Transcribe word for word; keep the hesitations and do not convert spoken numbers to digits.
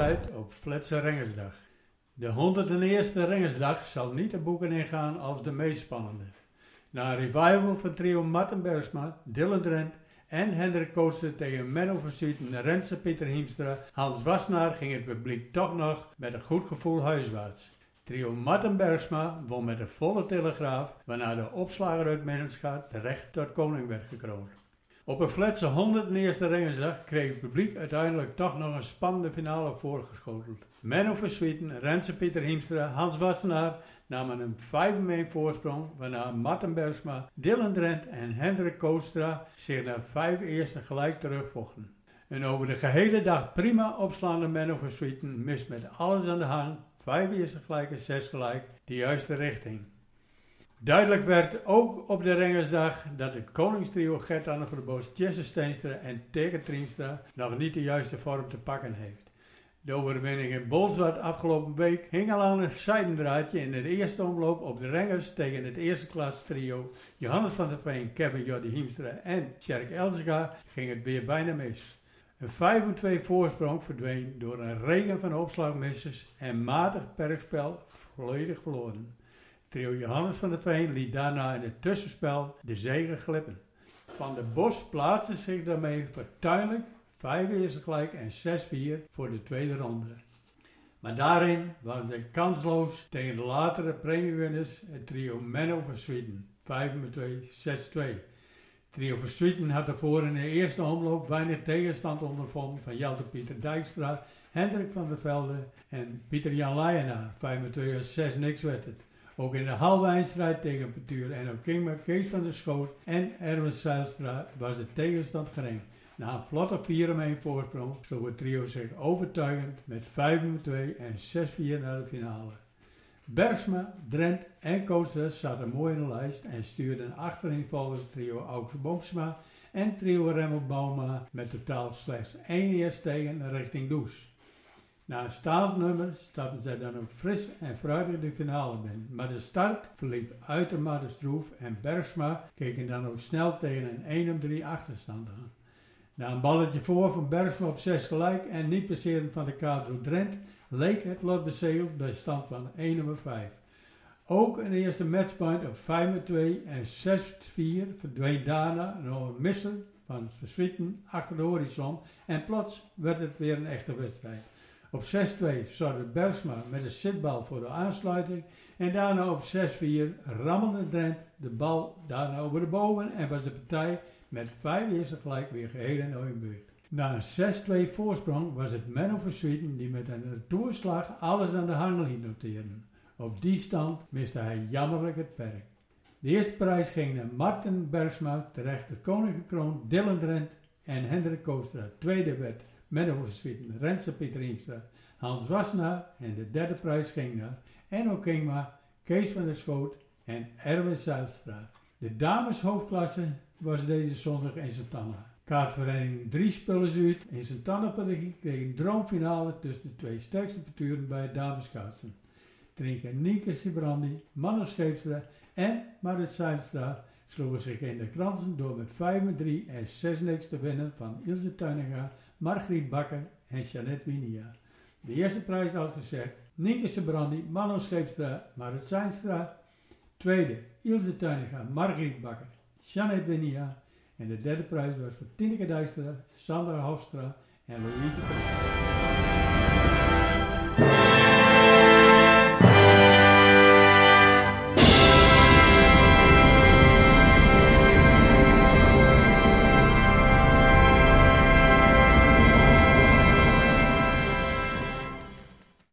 altijd op Fletser Rengersdag. De honderdste Rengersdag zal niet de boeken ingaan als de meest spannende. Na een revival van trio Marten Bergsma, Dylan Drent en Hendrik Kooster tegen Menno van Swieten, Renze Pieter Hiemstra, Hans Wassenaar ging het publiek toch nog met een goed gevoel huiswaarts. Trio Marten Bergsma won met een volle telegraaf, waarna de opslager uit Menenschaat terecht tot koning werd gekroond. Op een Fletser honderdste Rengersdag kreeg het publiek uiteindelijk toch nog een spannende finale voorgeschoteld. Menno van Swieten, Renze Pieter Hiemstra, Hans Wassenaar namen een vijf een voorsprong, waarna Marten Bergsma, Dylan Drent en Hendrik Koostra zich naar vijf eerste gelijk terugvochten. Een over de gehele dag prima opslaande Menno van Swieten mist met alles aan de hang, vijf eerste gelijk en zes gelijk, de juiste richting. Duidelijk werd ook op de Rengersdag dat het koningstrio Gert-Anne van der Bos, Jesse Steenstra en Teke Triemstra nog niet de juiste vorm te pakken heeft. De overwinning in Bolsward afgelopen week hing al aan een zijdendraadje in de eerste omloop op de Rengers tegen het eerste klas trio Johannes van der Veen, Kevin Jordi Hiemstra en Tjerk Elzega ging het weer bijna mis. Een vijf twee voorsprong verdween door een regen van opslagmissers en matig perkspel volledig verloren. Trio Johannes van der Veen liet daarna in het tussenspel de zege glippen. Van der Bos plaatste zich daarmee fortuinlijk vijf eerste gelijk en zes vier voor de tweede ronde. Maar daarin waren ze kansloos tegen de latere premiewinners, het trio Menno van Swieten, vijf twee, zes twee. Trio van Swieten had ervoor in de eerste omloop weinig tegenstand ondervonden van Jelte Pieter Dijkstra, Hendrik van der Velde en Pieter Jan Leijenaar, vijf twee, zes niks werd het. Ook in de halve eindstrijd tegen Petuur en ook Kingma, Kees van der Schoot en Erwin Zijlstra was de tegenstand gering. Na een vlotte vier een voorsprong sloeg het trio zich overtuigend met vijf twee en zes vier naar de finale. Bergsma, Drent en Kooster zaten mooi in de lijst en stuurden achterin volgens trio Auke Boomsma en trio Remmel Bauma met totaal slechts één eerst tegen richting Does. Na een startnummer stapten zij dan ook fris en fruitig de finale binnen, maar de start verliep uitermate stroef en Bergsma keken dan ook snel tegen een één drie achterstand aan. Na een balletje voor van Bergsma op zes gelijk en niet passerend van de kaart door Drent leek het lot bezegeld bij stand van één vijf. Ook een eerste matchpoint op vijf twee en zes vier verdween daarna nog een misser van het Swieten achter de horizon en plots werd het weer een echte wedstrijd. Op zes twee zorgde Bergsma met een zitbal voor de aansluiting en daarna op zes vier rammelde Drent de bal daarna over de bomen en was de partij met vijf eerste gelijk weer geheel in Ooyenburg. Na een zes twee voorsprong was het Menno van Swieten die met een retourslag alles aan de hang liet noteren. Op die stand miste hij jammerlijk het perk. De eerste prijs ging naar Marten Bergsma, terecht de koning gekroond, Dylan Drent en Hendrik Koostra. Tweede werd Menno van Swieten, Renze Pieter Hiemstra, Hans Wassenaar en de derde prijs ging naar Enno Kingma, Kees van der Schoot en Erwin Zijlstra. De dameshoofdklasse was deze zondag in Santana. Kaartvereniging drie Spullenzuid in Santana-Pedagogie kreeg een droomfinale tussen de twee sterkste parturen bij het dameskaatsen. Trinker Nienke Sibrandi, Manno Scheepstra en Marit Zijlstra sloegen zich in de kransen door met vijf drie en zes niks te winnen van Ilse Tuininga, Margriet Bakker en Jeannette Winia. De eerste prijs als gezegd, Nienke Sibrandi, Manno Scheepstra, Marit Zijlstra. Tweede, Ilse Tuininga, Margriet Bakker, Jeannette Winia. En de derde prijs was voor Tineke Dijkstra, Sandra Hofstra en Louise Kool.